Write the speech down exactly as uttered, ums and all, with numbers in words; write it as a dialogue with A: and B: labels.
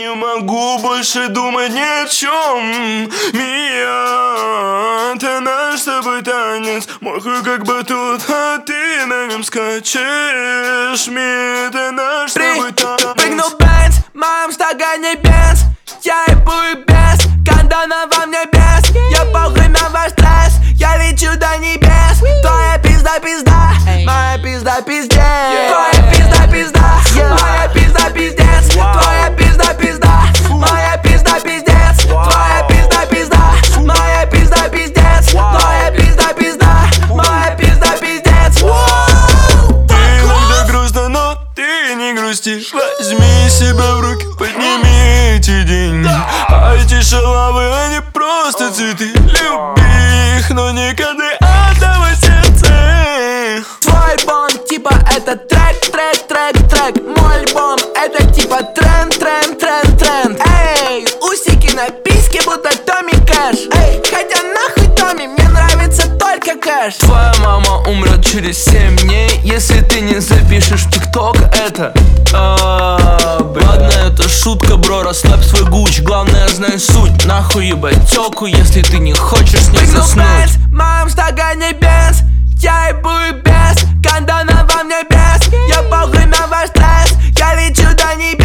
A: не могу больше думать ни о чем. Мия, это наш с тобой танец, махаю как батут, а ты на нем скачешь. Мия, это наш с тобой танец.
B: Прыгнул Бенц, в моем стакане бенз. Я ебу и без, кондона во мне без. Я похуй на ваш стресс, я лечу до небес. Твоя пизда пизда, моя пизда пиздец. Твоя пизда пизда, моя пизда пиздец. Твоя пизда пизда, моя пизда пиздец. Твоя пизда пизда, моя пизда пиздец. Твоя пизда пизда, моя пизда пиздец.
A: Ты иногда грустно, но ты не грустишь. Возьми себя в руки, подними эти деньги. А эти шалавы, они просто цветы. Люби их, но никогда отдавай сердце.
B: Твой альбом, типа это трек, трек, трек, трек. Мой альбом, это типа тренд, тренд, тренд, тренд. Эй, усики на письке, будто Томми Кэш. Эй, хотя нахуй Томми, мне нравится только кэш. Твоя мама умрет через семь дней, если ты не запишешь в ТикТок это. Ладно, это шутка, бро, расслабь свой гуч. Главное, знай суть, нахуй ебать тёлку, если ты не хочешь с ней заснуть. В моем стакане бенз, я ебу и без, кондона во мне без. Я похуй на ваш стресс, я лечу до небес.